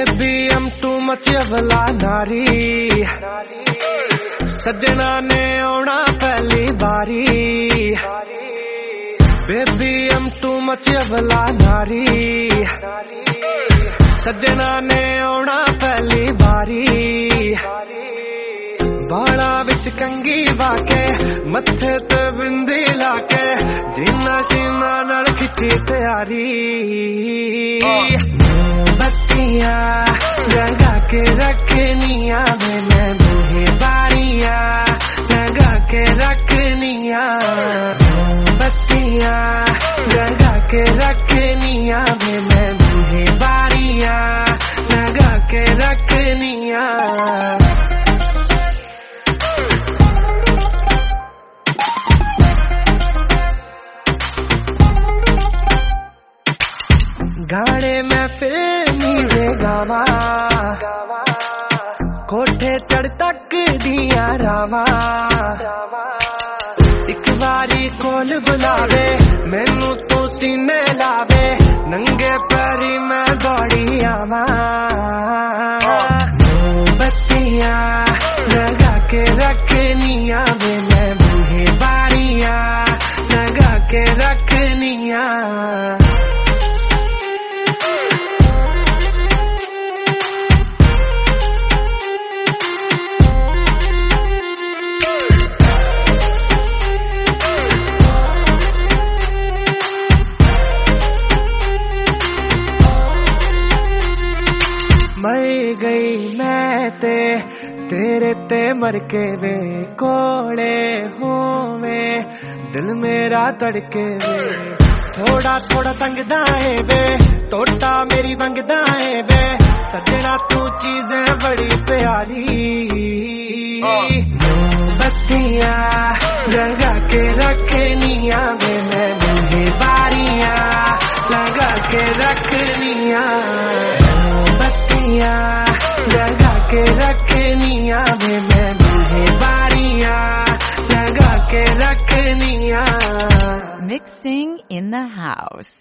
Baby, I'm too much of a नारी सजना ने आना पहली बारी Baby, I'm too much of a नारी सजना ने आना पहली बारी बाला विच कंगी वाके मत्थे ते बिंदी लाके जीना सीना नाल खिची तैयारी बत्तियां लगा के रखनिया मैंने बूहे बारियां लगा के रखनिया बत्तियां लगा के रखनिया मैंने बूहे बारियां लगा के रखनिया गाने में फिर नीले गावा कोठे चढ़ तक दिया रावा एक बारी कोल बुलावे मैनू तो सीने लावे नंगे पैरी मैं दौड़ी आवा बत्तियां लगा के रखनिया वे मैं बूहे बारियां लगा के रखनिया मर गई मैं तेरे ते मर के वे कोड़े होवे दिल मेरा तड़के वे थोड़ा थोड़ा तंगदा है वे टोटा मेरी वंगदा है वे सजना तू चीजें बड़ी प्यारी बत्तियां लगा के रखनिया वे मैं बूहे बारियां लगा के रखनिया लगा के रखनिया वे मैं बूहे बारियां लगा के रखनिया Mixing in the house.